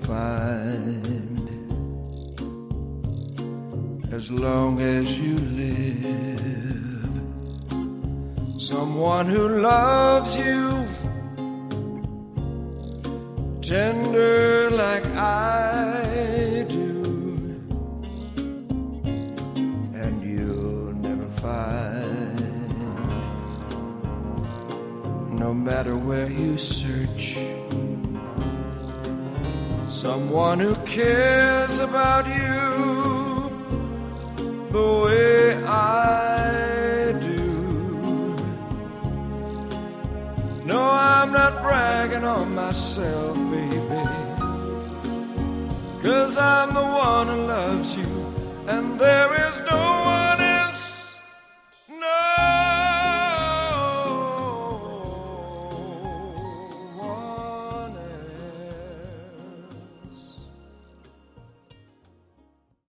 find as long as you live someone who loves you tender like I do, and you'll never find, no matter where you search, someone who cares about you the way I do. No, I'm not bragging on myself, baby, 'cause I'm the one who loves you, and there